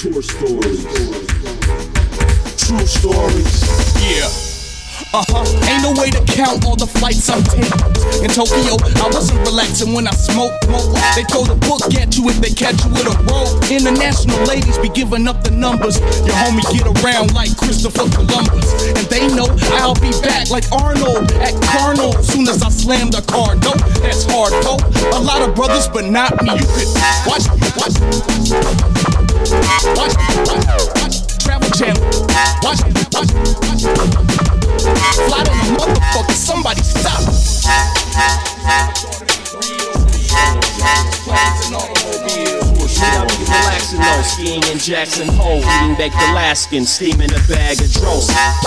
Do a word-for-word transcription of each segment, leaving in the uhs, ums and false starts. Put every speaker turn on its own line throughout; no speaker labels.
True stories. True stories.
Yeah. Uh-huh, ain't no way to count all the flights I'm taking. In Tokyo, I wasn't relaxing when I smoked. They throw the book at you if they catch you with a rope. International ladies be giving up the numbers. Your homie get around like Christopher Columbus. And they know I'll be back like Arnold at Carno. Soon as I slam the car, no, that's hardcore. A lot of brothers, but not me. You could watch, watch, watch, watch, watch, Travel Channel. Watch, watch, watch. Fly to the motherfucker, somebody stop.
Relaxing though, skiing in Jackson Hole, eating baked Alaskan, steaming a bag of dros.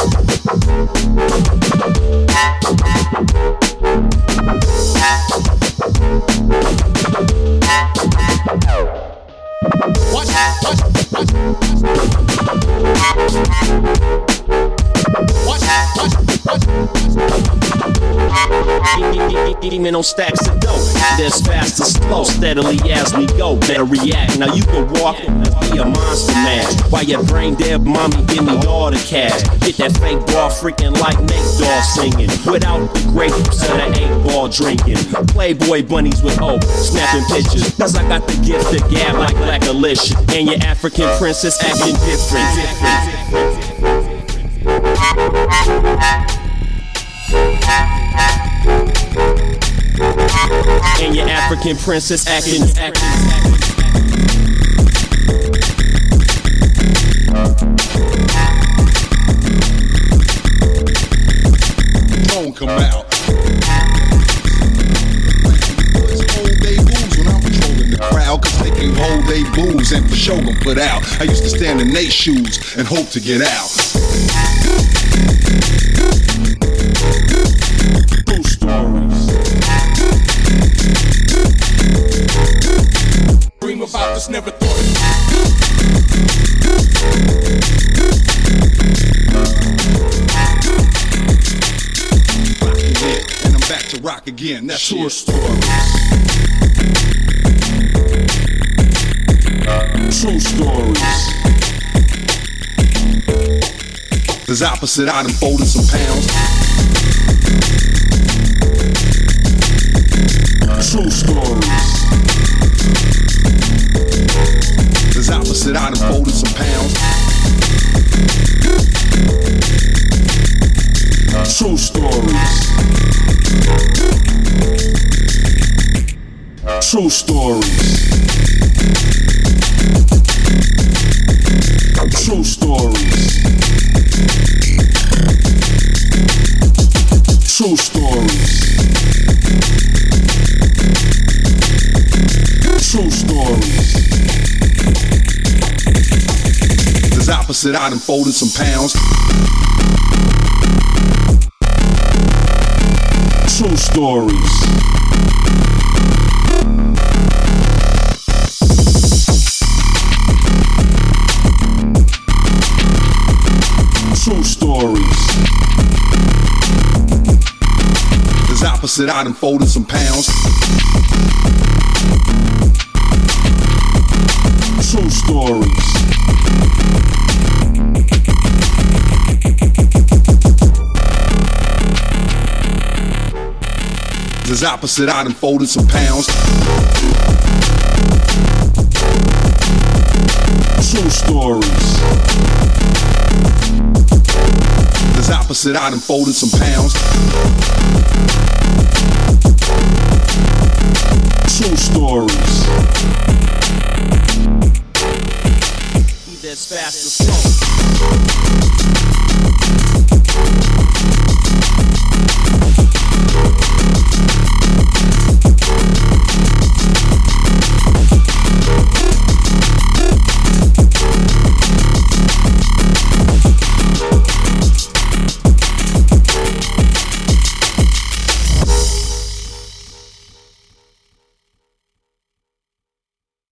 Watch, watch, watch. Watch, watch, watch.
Demon on stacks of dope. This fast or slow, steadily as we go. Better react. Now you can walk and be a monster mash. While your brain dead, mommy, give me all the cash. Get that fake ball freaking like Nate Dogg singing. Without the grapes of the eight ball drinking. Playboy bunnies with hope, snapping pictures. Cause I got the gift of gab like Black Alicia. And your African princess acting different. different. And your African princess acting, acting, acting.
Don't come out. Boys hold they booze when I'm patrolling the crowd, cause they can hold they booze and for sure gon' put out. I used to stand in they shoes and hope to get out. True stories.
Dream about this, never thought
Rockin' it, and I'm back to rock again. That's true stories. True stories. There's opposite, I done folded some pounds. True stories. There's opposite, I done folded some pounds. True stories. True stories. True stories. True stories. True stories. There's opposite, I done folded some pounds. True stories. True stories. There's opposite, I done folded some pounds. True stories. There's opposite, I done folded some pounds. True stories. There's opposite, I done folded some pounds. True stories.
That's fast or slow.